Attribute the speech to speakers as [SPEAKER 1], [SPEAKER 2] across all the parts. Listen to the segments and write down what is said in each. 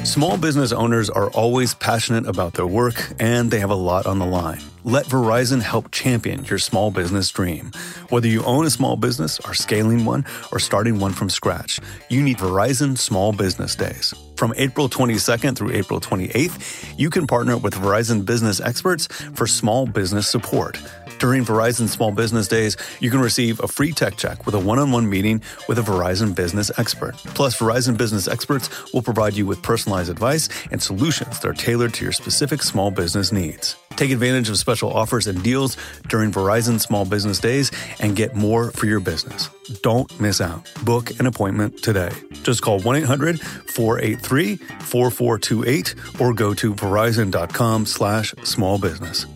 [SPEAKER 1] Small business owners are always passionate about their work, and they have a lot on the line. Let Verizon help champion your small business dream. Whether you own a small business, are scaling one, or starting one from scratch, you need Verizon Small Business Days. From April 22nd through April 28th, you can partner with Verizon business experts for small business support. During Verizon Small Business Days, you can receive a free tech check with a one-on-one meeting with a Verizon business expert. Plus, Verizon business experts will provide you with personalized advice and solutions that are tailored to your specific small business needs. Take advantage of special offers and deals during Verizon Small Business Days and get more for your business. Don't miss out. Book an appointment today. Just call 1-800-483-4428 or go to verizon.com/smallbusiness.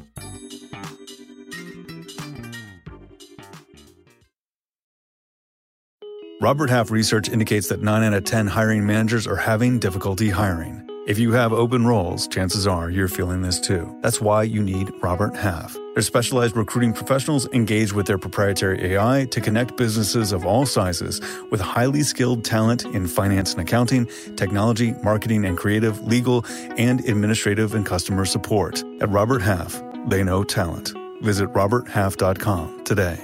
[SPEAKER 1] Robert Half research indicates that 9 out of 10 hiring managers are having difficulty hiring. If you have open roles, chances are you're feeling this too. That's why you need Robert Half. Their specialized recruiting professionals engage with their proprietary AI to connect businesses of all sizes with highly skilled talent in finance and accounting, technology, marketing and creative, legal, and administrative and customer support. At Robert Half, they know talent. Visit roberthalf.com today.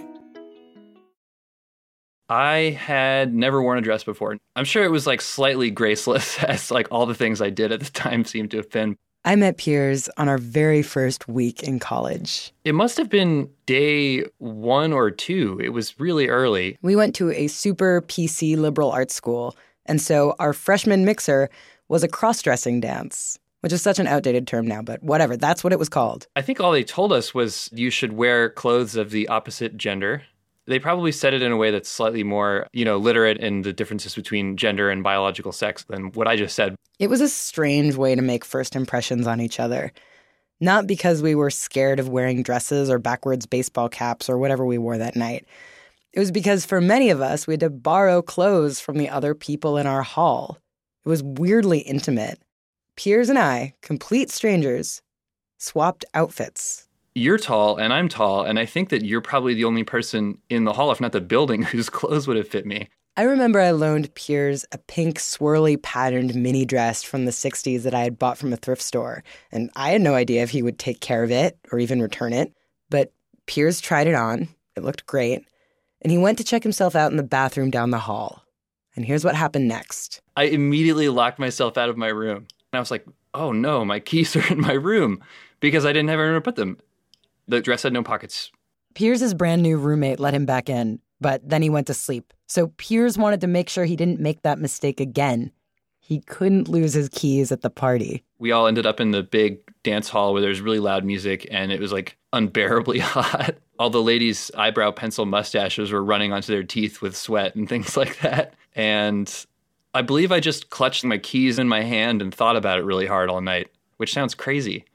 [SPEAKER 2] I had never worn a dress before. I'm sure it was like slightly graceless, as like all the things I did at the time seemed to have been.
[SPEAKER 3] I met Piers on our very first week in college.
[SPEAKER 2] It must have been day 1 or 2. It was really early.
[SPEAKER 3] We went to a super PC liberal arts school, and so our freshman mixer was a cross-dressing dance, which is such an outdated term now, but whatever, that's what it was called.
[SPEAKER 2] I think all they told us was you should wear clothes of the opposite gender. They probably said it in a way that's slightly more, literate in the differences between gender and biological sex than what I just said.
[SPEAKER 3] It was a strange way to make first impressions on each other. Not because we were scared of wearing dresses or backwards baseball caps or whatever we wore that night. It was because for many of us, we had to borrow clothes from the other people in our hall. It was weirdly intimate. Piers and I, complete strangers, swapped outfits.
[SPEAKER 2] You're tall and I'm tall, and I think that you're probably the only person in the hall, if not the building, whose clothes would have fit me.
[SPEAKER 3] I remember I loaned Piers a pink swirly patterned mini dress from the 60s that I had bought from a thrift store, and I had no idea if he would take care of it or even return it. But Piers tried it on, it looked great, and he went to check himself out in the bathroom down the hall. And here's what happened next. I
[SPEAKER 2] immediately locked myself out of my room. And I was like, oh no, my keys are in my room, because I didn't have anywhere to put them. The dress had no pockets.
[SPEAKER 3] Piers' brand new roommate let him back in, but then he went to sleep. So Piers wanted to make sure he didn't make that mistake again. He couldn't lose his keys at the party.
[SPEAKER 2] We all ended up in the big dance hall where there's really loud music, and it was like unbearably hot. All the ladies' eyebrow pencil mustaches were running onto their teeth with sweat and things like that. And I believe I just clutched my keys in my hand and thought about it really hard all night, which sounds crazy.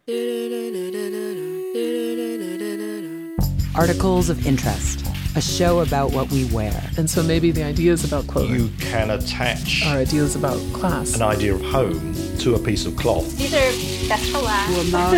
[SPEAKER 3] Articles of Interest, a show about what we wear.
[SPEAKER 4] And so maybe the ideas about clothing.
[SPEAKER 5] You can attach
[SPEAKER 4] our ideas about class.
[SPEAKER 5] An idea of home to a piece of cloth.
[SPEAKER 6] These are best for last.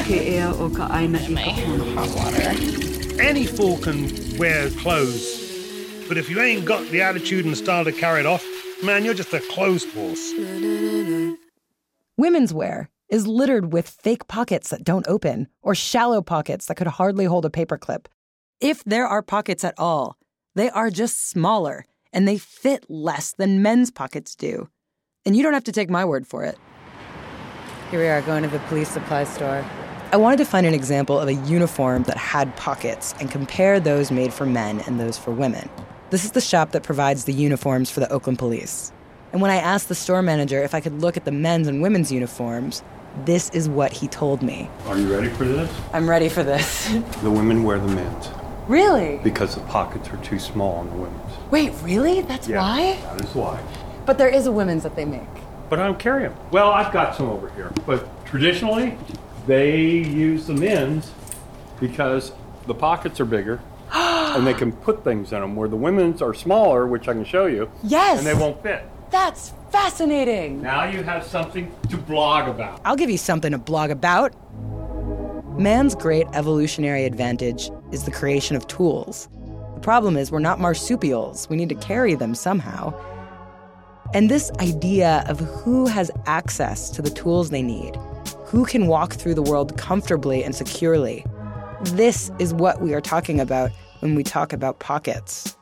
[SPEAKER 7] Hot water. Any fool can wear clothes, but if you ain't got the attitude and the style to carry it off, man, you're just a clothes horse.
[SPEAKER 3] Women's wear is littered with fake pockets that don't open, or shallow pockets that could hardly hold a paperclip. If there are pockets at all, they are just smaller, and they fit less than men's pockets do. And you don't have to take my word for it. Here we are, going to the police supply store. I wanted to find an example of a uniform that had pockets and compare those made for men and those for women. This is the shop that provides the uniforms for the Oakland police. And when I asked the store manager if I could look at the men's and women's uniforms, this is what he told me.
[SPEAKER 8] Are you ready for this?
[SPEAKER 3] I'm ready for this.
[SPEAKER 8] The women wear the men's.
[SPEAKER 3] Really?
[SPEAKER 8] Because the pockets are too small on the women's.
[SPEAKER 3] Wait, really? That's why?
[SPEAKER 8] That is why.
[SPEAKER 3] But there is a women's that they make.
[SPEAKER 8] But I don't carry them. Well, I've got some over here. But traditionally, they use the men's because the pockets are bigger and they can put things in them, where the women's are smaller, which I can show you.
[SPEAKER 3] Yes!
[SPEAKER 8] And they won't fit.
[SPEAKER 3] That's fascinating.
[SPEAKER 8] Now you have something to blog about.
[SPEAKER 3] I'll give you something to blog about. Man's great evolutionary advantage is the creation of tools. The problem is we're not marsupials. We need to carry them somehow. And this idea of who has access to the tools they need, who can walk through the world comfortably and securely, this is what we are talking about when we talk about pockets.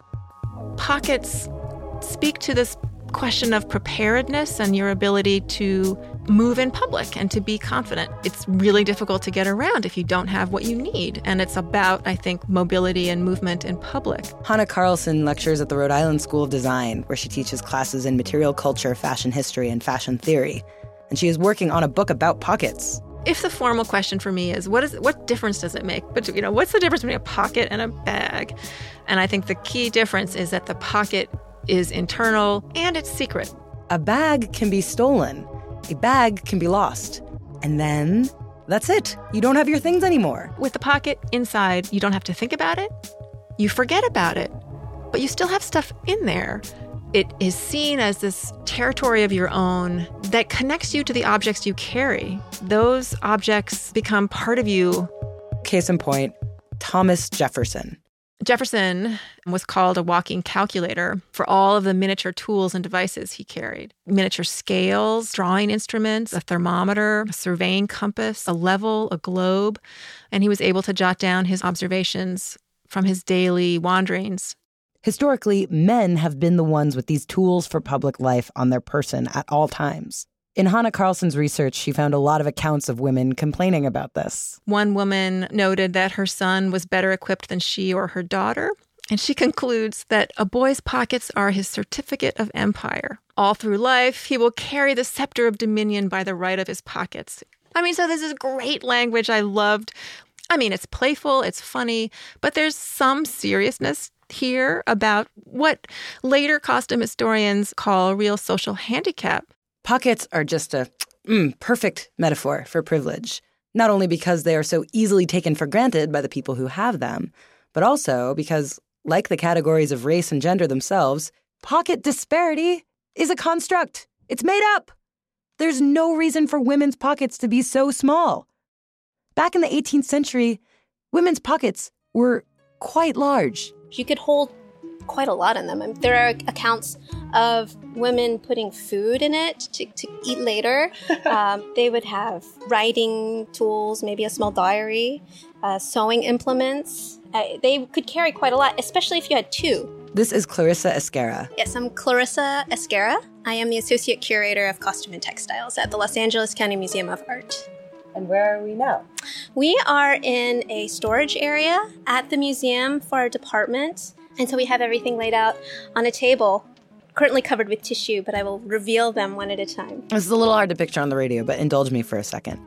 [SPEAKER 6] Pockets speak to this question of preparedness and your ability to move in public and to be confident. It's really difficult to get around if you don't have what you need. And it's about, I think, mobility and movement in public.
[SPEAKER 3] Hannah Carlson lectures at the Rhode Island School of Design, where she teaches classes in material culture, fashion history, and fashion theory. And she is working on a book about pockets.
[SPEAKER 6] If the formal question for me is, what difference does it make? But, what's the difference between a pocket and a bag? And I think the key difference is that the pocket is internal and it's secret.
[SPEAKER 3] A bag can be stolen. A bag can be lost. And then that's it. You don't have your things anymore.
[SPEAKER 6] With the pocket inside, you don't have to think about it. You forget about it, but you still have stuff in there. It is seen as this territory of your own that connects you to the objects you carry. Those objects become part of you.
[SPEAKER 3] Case in point, Thomas Jefferson.
[SPEAKER 6] Jefferson was called a walking calculator for all of the miniature tools and devices he carried. Miniature scales, drawing instruments, a thermometer, a surveying compass, a level, a globe. And he was able to jot down his observations from his daily wanderings.
[SPEAKER 3] Historically, men have been the ones with these tools for public life on their person at all times. In Hannah Carlson's research, she found a lot of accounts of women complaining about this.
[SPEAKER 6] One woman noted that her son was better equipped than she or her daughter. And she concludes that a boy's pockets are his certificate of empire. All through life, he will carry the scepter of dominion by the right of his pockets. So this is great language I loved. It's playful, it's funny, but there's some seriousness here about what later costume historians call a real social handicap.
[SPEAKER 3] Pockets are just a perfect metaphor for privilege, not only because they are so easily taken for granted by the people who have them, but also because, like the categories of race and gender themselves, pocket disparity is a construct. It's made up. There's no reason for women's pockets to be so small. Back in the 18th century, women's pockets were quite large.
[SPEAKER 9] You could hold quite a lot in them. There are accounts of women putting food in it to eat later. They would have writing tools, maybe a small diary, sewing implements. They could carry quite a lot, especially if you had two.
[SPEAKER 3] This is Clarissa Esquera.
[SPEAKER 9] Yes, I'm Clarissa Esquera. I am the Associate Curator of Costume and Textiles at the Los Angeles County Museum of Art.
[SPEAKER 3] And where are we now?
[SPEAKER 9] We are in a storage area at the museum for our department. And so we have everything laid out on a table, currently covered with tissue, but I will reveal them one at a time.
[SPEAKER 3] This is a little hard to picture on the radio, but indulge me for a second.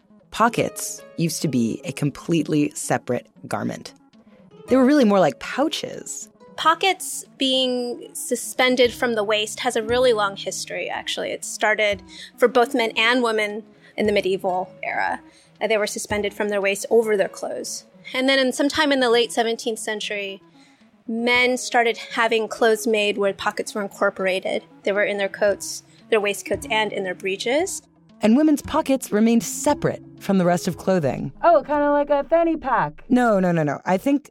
[SPEAKER 3] Pockets used to be a completely separate garment. They were really more like pouches.
[SPEAKER 9] Pockets being suspended from the waist has a really long history, actually. It started for both men and women in the medieval era. They were suspended from their waist over their clothes. And then sometime in the late 17th century, men started having clothes made where pockets were incorporated. They were in their coats, their waistcoats, and in their breeches.
[SPEAKER 3] And women's pockets remained separate from the rest of clothing. Oh, kind of like a fanny pack. No. I think,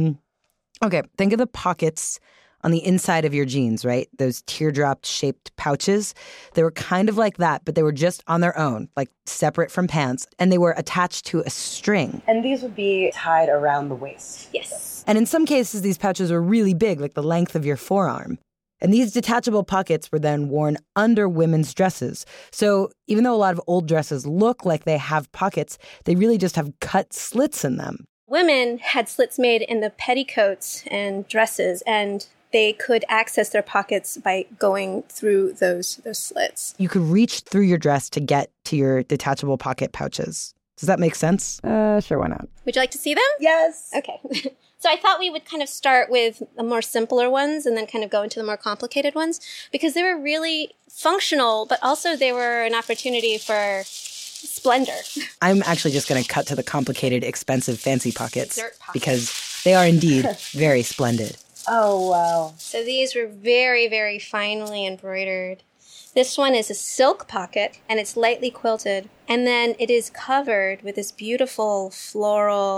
[SPEAKER 3] think of the pockets on the inside of your jeans, right? Those teardrop-shaped pouches. They were kind of like that, but they were just on their own, like separate from pants, and they were attached to a string.
[SPEAKER 10] And these would be tied around the waist.
[SPEAKER 9] Yes.
[SPEAKER 3] And in some cases, these pouches were really big, like the length of your forearm. And these detachable pockets were then worn under women's dresses. So even though a lot of old dresses look like they have pockets, they really just have cut slits in them.
[SPEAKER 9] Women had slits made in the petticoats and dresses, and they could access their pockets by going through those slits.
[SPEAKER 3] You could reach through your dress to get to your detachable pocket pouches. Does that make sense? Sure, why not?
[SPEAKER 9] Would you like to see them?
[SPEAKER 10] Yes.
[SPEAKER 9] Okay. So I thought we would kind of start with the more simpler ones and then kind of go into the more complicated ones because they were really functional, but also they were an opportunity for splendor.
[SPEAKER 3] I'm actually just going to cut to the complicated, expensive, fancy pockets because
[SPEAKER 9] pockets.
[SPEAKER 3] They are indeed very splendid.
[SPEAKER 10] Oh, wow.
[SPEAKER 9] So these were very, very finely embroidered. This one is a silk pocket, and it's lightly quilted. And then it is covered with this beautiful floral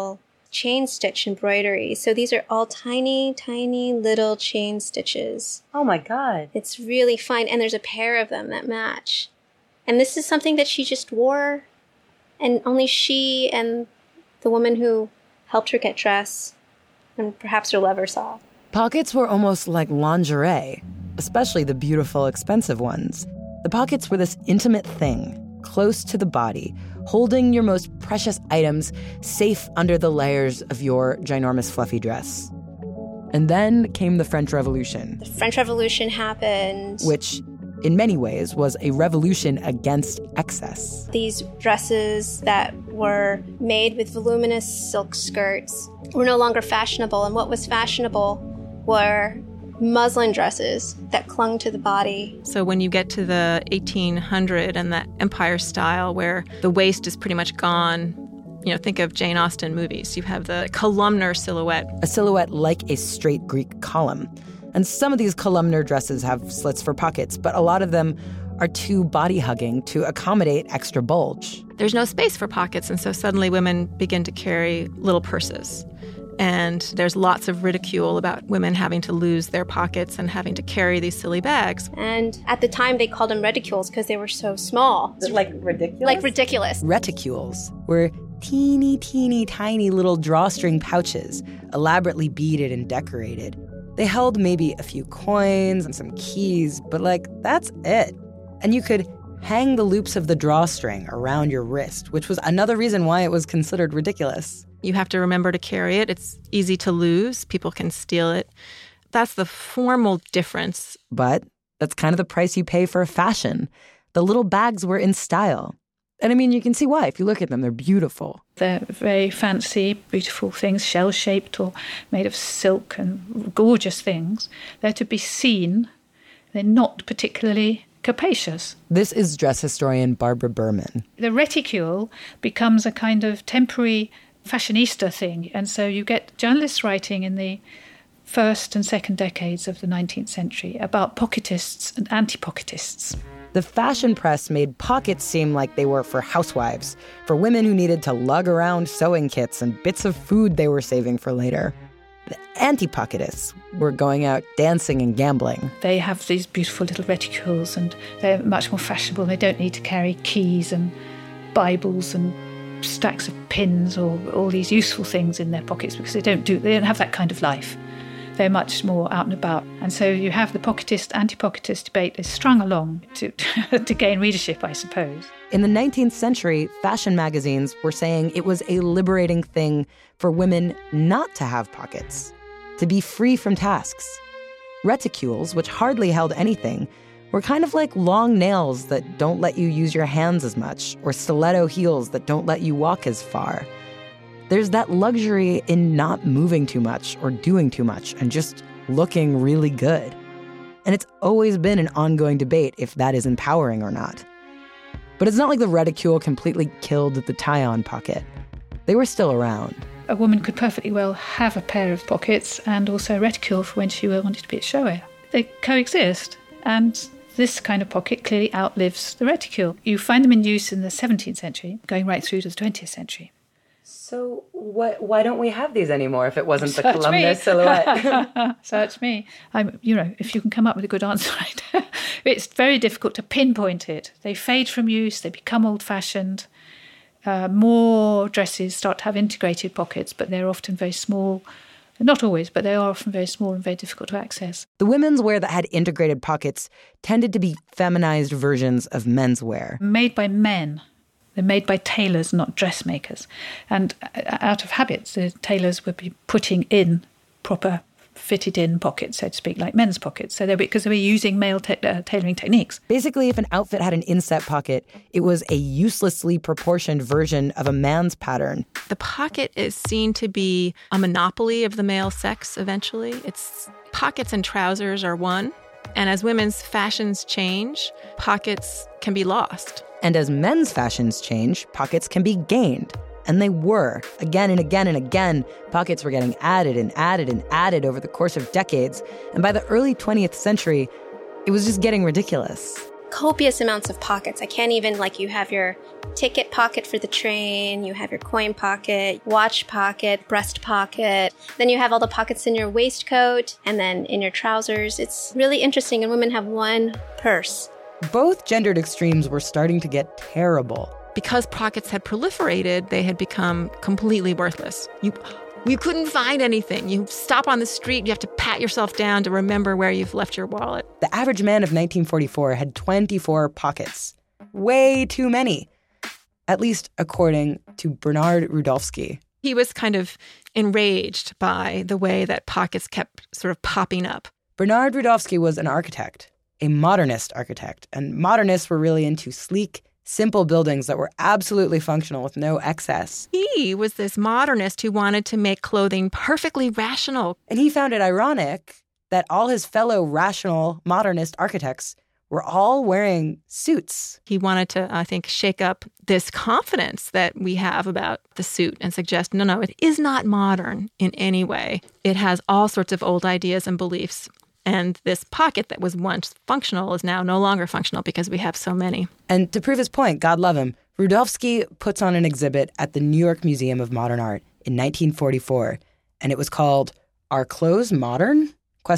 [SPEAKER 9] chain stitch embroidery. So these are all tiny, tiny little chain stitches.
[SPEAKER 10] Oh my God.
[SPEAKER 9] It's really fine. And there's a pair of them that match. And this is something that she just wore. And only she and the woman who helped her get dressed and perhaps her lover saw.
[SPEAKER 3] Pockets were almost like lingerie, especially the beautiful, expensive ones. The pockets were this intimate thing, close to the body, holding your most precious items safe under the layers of your ginormous fluffy dress. And then came the French Revolution.
[SPEAKER 9] The French Revolution happened.
[SPEAKER 3] Which, in many ways, was a revolution against excess.
[SPEAKER 9] These dresses that were made with voluminous silk skirts were no longer fashionable. And what was fashionable were muslin dresses that clung to the body.
[SPEAKER 6] So when you get to the 1800 and the Empire style where the waist is pretty much gone, think of Jane Austen movies. You have the columnar silhouette.
[SPEAKER 3] A silhouette like a straight Greek column. And some of these columnar dresses have slits for pockets, but a lot of them are too body-hugging to accommodate extra bulge.
[SPEAKER 6] There's no space for pockets, and so suddenly women begin to carry little purses. And there's lots of ridicule about women having to lose their pockets and having to carry these silly bags.
[SPEAKER 9] And at the time, they called them reticules because they were so small.
[SPEAKER 10] Like ridiculous?
[SPEAKER 9] Like ridiculous.
[SPEAKER 3] Reticules were teeny, teeny, tiny little drawstring pouches, elaborately beaded and decorated. They held maybe a few coins and some keys, but that's it. And you could hang the loops of the drawstring around your wrist, which was another reason why it was considered ridiculous.
[SPEAKER 6] You have to remember to carry it. It's easy to lose. People can steal it. That's the formal difference.
[SPEAKER 3] But that's kind of the price you pay for fashion. The little bags were in style. And I mean, you can see why. If you look at them, they're beautiful.
[SPEAKER 11] They're very fancy, beautiful things, shell-shaped or made of silk and gorgeous things. They're to be seen. They're not particularly capacious.
[SPEAKER 3] This is dress historian Barbara Berman.
[SPEAKER 11] The reticule becomes a kind of temporary fashionista thing. And so you get journalists writing in the first and second decades of the 19th century about pocketists and anti-pocketists.
[SPEAKER 3] The fashion press made pockets seem like they were for housewives, for women who needed to lug around sewing kits and bits of food they were saving for later. The anti-pocketists were going out dancing and gambling.
[SPEAKER 11] They have these beautiful little reticules and they're much more fashionable. They don't need to carry keys and Bibles and stacks of pins or all these useful things in their pockets because they don't have that kind of life. They're much more out and about. And so you have the pocketist, anti-pocketist debate is strung along to gain readership, I suppose.
[SPEAKER 3] In the 19th century, fashion magazines were saying it was a liberating thing for women not to have pockets, to be free from tasks. Reticules, which hardly held anything, were kind of like long nails that don't let you use your hands as much, or stiletto heels that don't let you walk as far. There's that luxury in not moving too much or doing too much and just looking really good. And it's always been an ongoing debate if that is empowering or not. But it's not like the reticule completely killed the tie-on pocket. They were still around.
[SPEAKER 11] A woman could perfectly well have a pair of pockets and also a reticule for when she wanted to be at showier. They coexist, and this kind of pocket clearly outlives the reticule. You find them in use in the 17th century, going right through to the 20th century.
[SPEAKER 10] So why don't we have these anymore if it wasn't the columnar silhouette?
[SPEAKER 11] Search me. If you can come up with a good answer, it's very difficult to pinpoint it. They fade from use, they become old-fashioned. More dresses start to have integrated pockets, but they're often very small. Not always, but they are often very small and very difficult to access.
[SPEAKER 3] The women's wear that had integrated pockets tended to be feminized versions of men's wear.
[SPEAKER 11] Made by men. They're made by tailors, not dressmakers. And out of habit, the tailors would be putting in proper fitted-in pockets, so to speak, like men's pockets. So because they were using male tailoring techniques.
[SPEAKER 3] Basically, if an outfit had an inset pocket, it was a uselessly proportioned version of a man's pattern.
[SPEAKER 6] The pocket is seen to be a monopoly of the male sex eventually. Pockets and trousers are one. And as women's fashions change, pockets can be lost.
[SPEAKER 3] And as men's fashions change, pockets can be gained. And they were. Again and again and again, pockets were getting added and added and added over the course of decades. And by the early 20th century, it was just getting ridiculous.
[SPEAKER 9] Copious amounts of pockets. I can't even, you have your ticket pocket for the train, you have your coin pocket, watch pocket, breast pocket. Then you have all the pockets in your waistcoat and then in your trousers. It's really interesting, and women have one purse.
[SPEAKER 3] Both gendered extremes were starting to get terrible.
[SPEAKER 6] Because pockets had proliferated, they had become completely worthless. You couldn't find anything. You stop on the street, you have to pat yourself down to remember where you've left your wallet.
[SPEAKER 3] The average man of 1944 had 24 pockets. Way too many. At least according to Bernard Rudolphski.
[SPEAKER 6] He was kind of enraged by the way that pockets kept sort of popping up.
[SPEAKER 3] Bernard Rudolphski was an architect, a modernist architect, and modernists were really into sleek, simple buildings that were absolutely functional with no excess.
[SPEAKER 6] He was this modernist who wanted to make clothing perfectly rational.
[SPEAKER 3] And he found it ironic that all his fellow rational modernist architects were all wearing suits.
[SPEAKER 6] He wanted to, I think, shake up this confidence that we have about the suit and suggest, no, it is not modern in any way. It has all sorts of old ideas and beliefs. And this pocket that was once functional is now no longer functional because we have so many.
[SPEAKER 3] And to prove his point, God love him, Rudolphski puts on an exhibit at the New York Museum of Modern Art in 1944, and it was called Are Clothes Modern? ?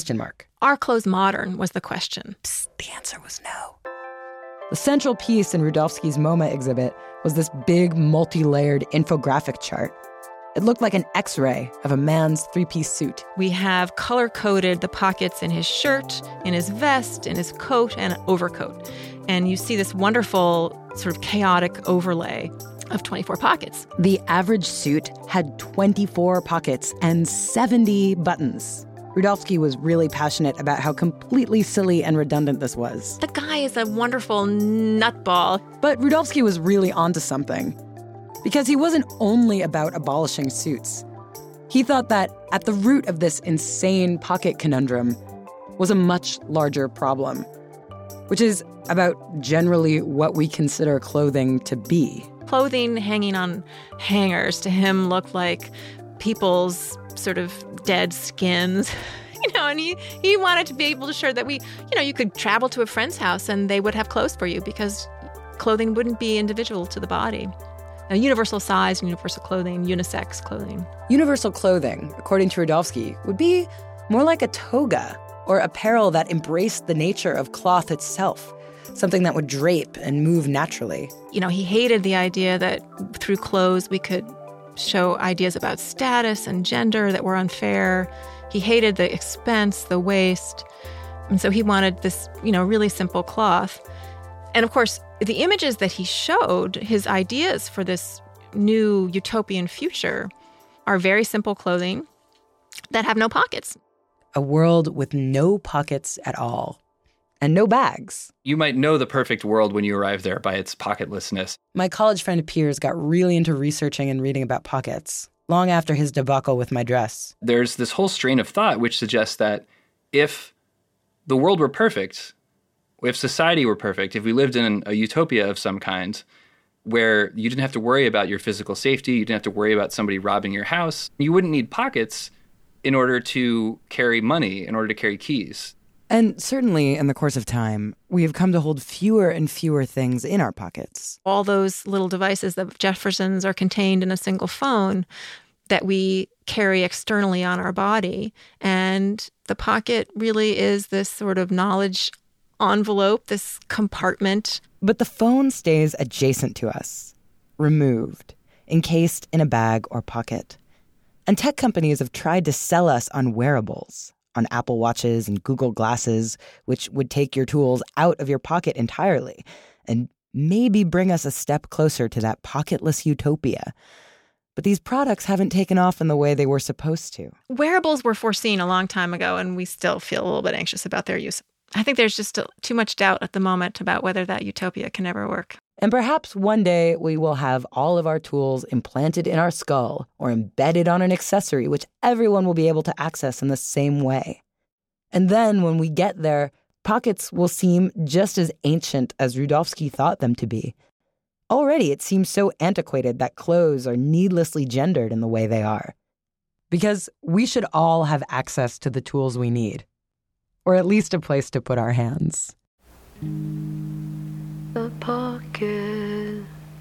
[SPEAKER 6] Are clothes modern was the question.
[SPEAKER 3] Psst, the answer was no. The central piece in Rudolphski's MoMA exhibit was this big, multi-layered infographic chart. It looked like an X-ray of a man's three-piece suit.
[SPEAKER 6] We have color-coded the pockets in his shirt, in his vest, in his coat, and overcoat. And you see this wonderful sort of chaotic overlay of 24 pockets.
[SPEAKER 3] The average suit had 24 pockets and 70 buttons. Rudolphski was really passionate about how completely silly and redundant this was.
[SPEAKER 6] The guy is a wonderful nutball.
[SPEAKER 3] But Rudolphski was really onto something. Because he wasn't only about abolishing suits. He thought that at the root of this insane pocket conundrum was a much larger problem, which is about generally what we consider clothing to be.
[SPEAKER 6] Clothing hanging on hangers to him looked like people's sort of dead skins. And he wanted to be able to show that you could travel to a friend's house and they would have clothes for you because clothing wouldn't be individual to the body. Universal size, universal clothing, unisex clothing.
[SPEAKER 3] Universal clothing, according to Rudolphski, would be more like a toga or apparel that embraced the nature of cloth itself, something that would drape and move naturally.
[SPEAKER 6] He hated the idea that through clothes we could show ideas about status and gender that were unfair. He hated the expense, the waste. And so he wanted this, really simple cloth. And of course, the images that he showed, his ideas for this new utopian future, are very simple clothing that have no pockets.
[SPEAKER 3] A world with no pockets at all. And no bags.
[SPEAKER 2] You might know the perfect world when you arrive there by its pocketlessness.
[SPEAKER 3] My college friend Piers got really into researching and reading about pockets, long after his debacle with my dress.
[SPEAKER 2] There's this whole strain of thought which suggests that if the world were perfect, if society were perfect, if we lived in a utopia of some kind, where you didn't have to worry about your physical safety, you didn't have to worry about somebody robbing your house, you wouldn't need pockets in order to carry money, in order to carry keys.
[SPEAKER 3] And certainly in the course of time, we have come to hold fewer and fewer things in our pockets.
[SPEAKER 6] All those little devices that Jeffersons are contained in a single phone that we carry externally on our body. And the pocket really is this sort of knowledge envelope, this compartment.
[SPEAKER 3] But the phone stays adjacent to us, removed, encased in a bag or pocket. And tech companies have tried to sell us on wearables, on Apple Watches and Google Glasses, which would take your tools out of your pocket entirely and maybe bring us a step closer to that pocketless utopia. But these products haven't taken off in the way they were supposed to.
[SPEAKER 6] Wearables were foreseen a long time ago, and we still feel a little bit anxious about their use. I think there's just too much doubt at the moment about whether that utopia can ever work.
[SPEAKER 3] And perhaps one day we will have all of our tools implanted in our skull or embedded on an accessory which everyone will be able to access in the same way. And then when we get there, pockets will seem just as ancient as Rudolphski thought them to be. Already it seems so antiquated that clothes are needlessly gendered in the way they are. Because we should all have access to the tools we need. Or at least a place to put our hands.
[SPEAKER 10] The pocket,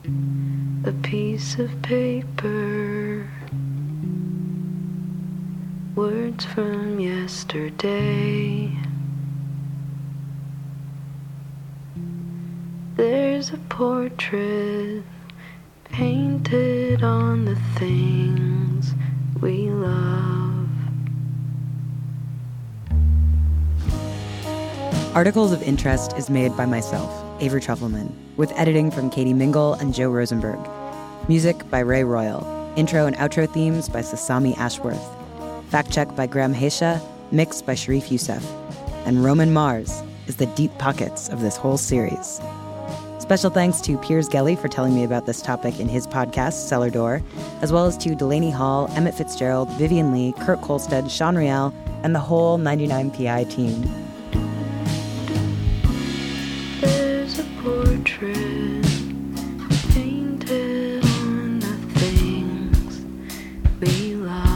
[SPEAKER 12] a piece of paper, words from yesterday. There's a portrait painted on the things we love.
[SPEAKER 13] Articles of Interest is made by myself, Avery Trufelman, with editing from Katie Mingle and Joe Rosenberg. Music by Ray Royal. Intro and outro themes by Sasami Ashworth. Fact check by Graham Haysha. Mixed by Sharif Youssef. And Roman Mars is the deep pockets of this whole series. Special thanks to Piers Gelly for telling me about this topic in his podcast, Cellar Door, as well as to Delaney Hall, Emmett Fitzgerald, Vivian Lee, Kurt Kolstad, Sean Rial, and the whole 99PI team.
[SPEAKER 12] There's a portrait painted on the things we love.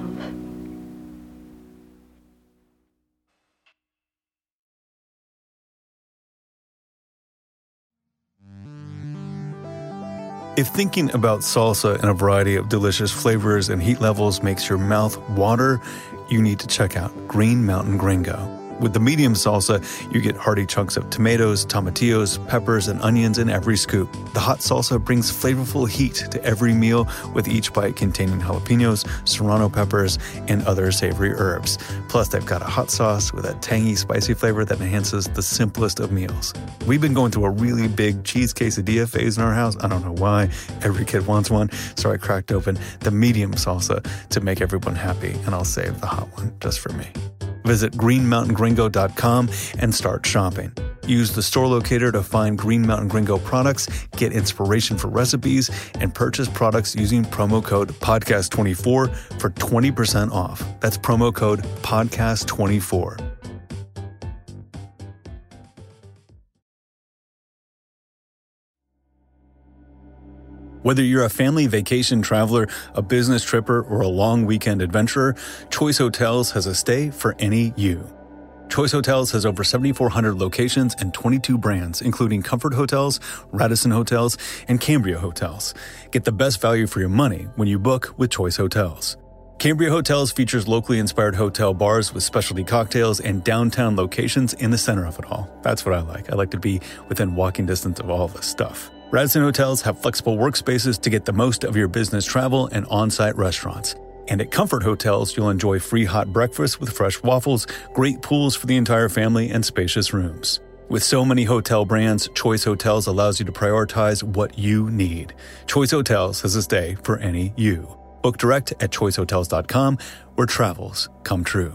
[SPEAKER 1] If thinking about salsa and a variety of delicious flavors and heat levels makes your mouth water, you need to check out Green Mountain Gringo. With the medium salsa, you get hearty chunks of tomatoes, tomatillos, peppers, and onions in every scoop. The hot salsa brings flavorful heat to every meal, with each bite containing jalapenos, serrano peppers, and other savory herbs. Plus, they've got a hot sauce with a tangy, spicy flavor that enhances the simplest of meals. We've been going through a really big cheese quesadilla phase in our house. I don't know why. Every kid wants one, so I cracked open the medium salsa to make everyone happy, and I'll save the hot one just for me. Visit greenmountaingringo.com and start shopping. Use the store locator to find Green Mountain Gringo products, get inspiration for recipes, and purchase products using promo code PODCAST24 for 20% off. That's promo code PODCAST24. Whether you're a family vacation traveler, a business tripper, or a long weekend adventurer, Choice Hotels has a stay for any you. Choice Hotels has over 7,400 locations and 22 brands, including Comfort Hotels, Radisson Hotels, and Cambria Hotels. Get the best value for your money when you book with Choice Hotels. Cambria Hotels features locally inspired hotel bars with specialty cocktails and downtown locations in the center of it all. That's what I like. I like to be within walking distance of all this stuff. Radisson Hotels have flexible workspaces to get the most of your business travel and on-site restaurants. And at Comfort Hotels, you'll enjoy free hot breakfast with fresh waffles, great pools for the entire family, and spacious rooms. With so many hotel brands, Choice Hotels allows you to prioritize what you need. Choice Hotels has a stay for any you. Book direct at choicehotels.com, where travels come true.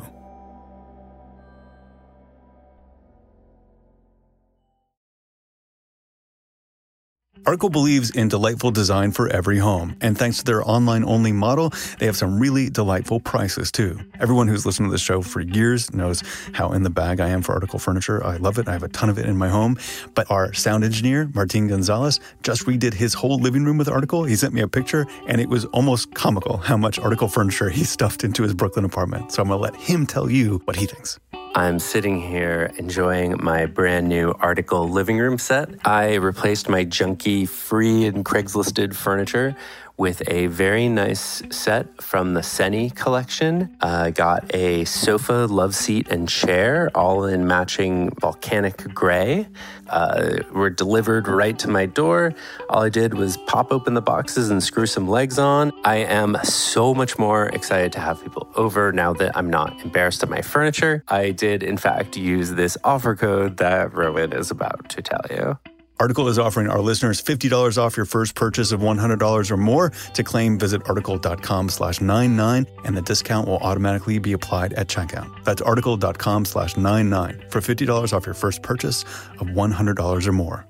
[SPEAKER 1] Article believes in delightful design for every home, and thanks to their online-only model, they have some really delightful prices, too. Everyone who's listened to this show for years knows how in the bag I am for Article furniture. I love it. I have a ton of it in my home. But our sound engineer, Martin Gonzalez, just redid his whole living room with Article. He sent me a picture, and it was almost comical how much Article furniture he stuffed into his Brooklyn apartment. So I'm going to let him tell you what he thinks.
[SPEAKER 14] I'm sitting here enjoying my brand new Article living room set. I replaced my junky free and Craigslisted furniture with a very nice set from the Seni collection. Got a sofa, love seat, and chair, all in matching volcanic gray. Were delivered right to my door. All I did was pop open the boxes and screw some legs on. I am so much more excited to have people over now that I'm not embarrassed of my furniture. I did, in fact, use this offer code that Rowan is about to tell you.
[SPEAKER 1] Article is offering our listeners $50 off your first purchase of $100 or more. To claim, visit article.com/99, and the discount will automatically be applied at checkout. That's article.com/99 for $50 off your first purchase of $100 or more.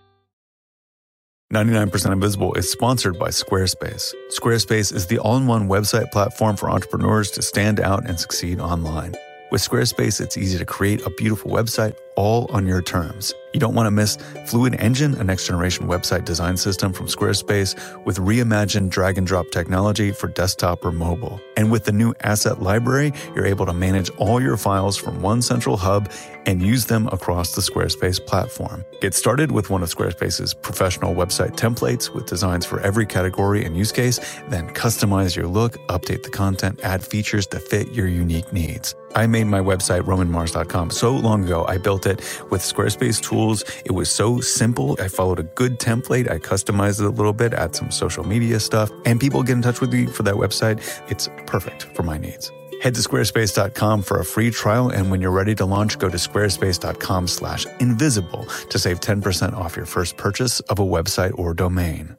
[SPEAKER 1] 99% Invisible is sponsored by Squarespace. Squarespace is the all-in-one website platform for entrepreneurs to stand out and succeed online. With Squarespace, it's easy to create a beautiful website all on your terms. You don't want to miss Fluid Engine, a next-generation website design system from Squarespace with reimagined drag-and-drop technology for desktop or mobile. And with the new Asset Library, you're able to manage all your files from one central hub and use them across the Squarespace platform. Get started with one of Squarespace's professional website templates with designs for every category and use case, then customize your look, update the content, add features to fit your unique needs. I made my website, RomanMars.com, so long ago. I built it with Squarespace tools. It was so simple. I followed a good template. I customized it a little bit, add some social media stuff, and people get in touch with me for that website. It's perfect for my needs. Head to squarespace.com for a free trial, and when you're ready to launch, go to squarespace.com/invisible to save 10% off your first purchase of a website or domain.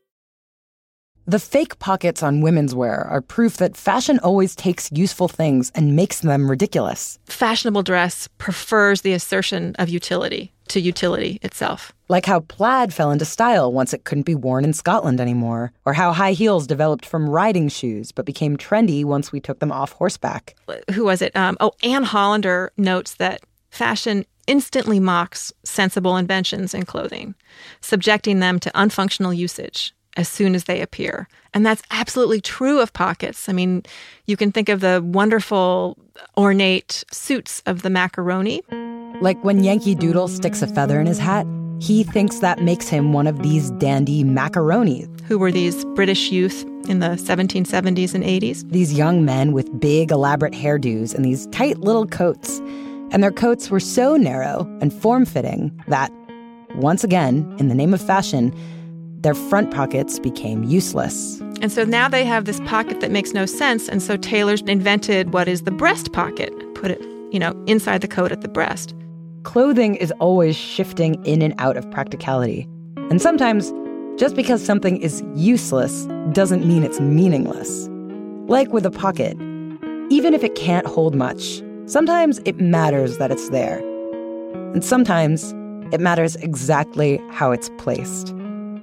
[SPEAKER 3] The fake pockets on women's wear are proof that fashion always takes useful things and makes them ridiculous.
[SPEAKER 6] Fashionable dress prefers the assertion of utility to utility itself.
[SPEAKER 3] Like how plaid fell into style once it couldn't be worn in Scotland anymore, or how high heels developed from riding shoes but became trendy once we took them off horseback.
[SPEAKER 6] Who was it? Anne Hollander notes that fashion instantly mocks sensible inventions in clothing, subjecting them to unfunctional usage as soon as they appear. And that's absolutely true of pockets. I mean, you can think of the wonderful, ornate suits of the macaroni.
[SPEAKER 3] Like when Yankee Doodle sticks a feather in his hat, he thinks that makes him one of these dandy macaronis.
[SPEAKER 6] Who were these British youth in the 1770s and 80s?
[SPEAKER 3] These young men with big, elaborate hairdos and these tight little coats. And their coats were so narrow and form-fitting that, once again, in the name of fashion, their front pockets became useless.
[SPEAKER 6] And so now they have this pocket that makes no sense. And so tailors invented what is the breast pocket, put it, inside the coat at the breast.
[SPEAKER 3] Clothing is always shifting in and out of practicality. And sometimes, just because something is useless doesn't mean it's meaningless. Like with a pocket, even if it can't hold much, sometimes it matters that it's there. And sometimes it matters exactly how it's placed.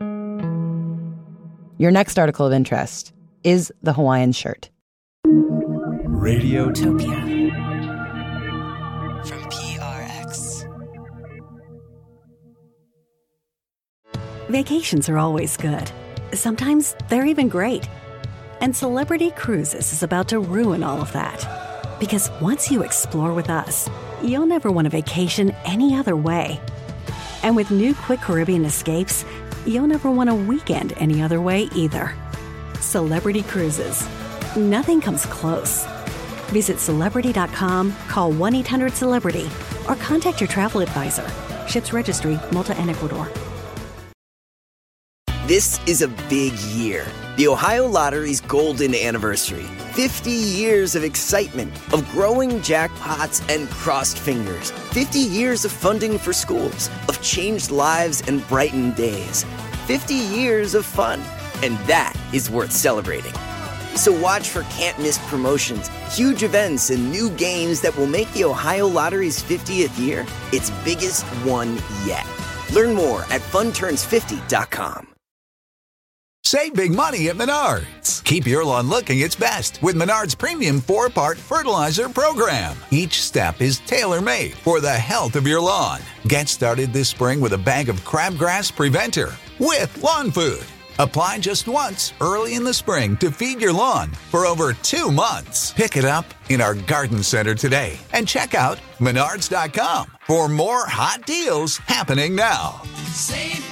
[SPEAKER 3] Your next article of interest is the Hawaiian shirt.
[SPEAKER 15] Radiotopia.
[SPEAKER 13] From PRX.
[SPEAKER 16] Vacations are always good. Sometimes they're even great. And Celebrity Cruises is about to ruin all of that. Because once you explore with us, you'll never want a vacation any other way. And with new Quick Caribbean Escapes, you'll never want a weekend any other way either. Celebrity Cruises. Nothing comes close. Visit Celebrity.com, call 1-800-CELEBRITY, or contact your travel advisor. Ships Registry, Malta and Ecuador.
[SPEAKER 17] This is a big year. The Ohio Lottery's golden anniversary. 50 years of excitement, of growing jackpots and crossed fingers. 50 years of funding for schools, of changed lives and brightened days. 50 years of fun, and that is worth celebrating. So watch for can't-miss promotions, huge events, and new games that will make the Ohio Lottery's 50th year its biggest one yet. Learn more at funturns50.com.
[SPEAKER 18] Save big money at Menards. Keep your lawn looking its best with Menards Premium 4-Part Fertilizer Program. Each step is tailor-made for the health of your lawn. Get started this spring with a bag of Crabgrass Preventer with lawn food. Apply just once early in the spring to feed your lawn for over 2 months. Pick it up in our garden center today and check out Menards.com for more hot deals happening now.
[SPEAKER 15] Save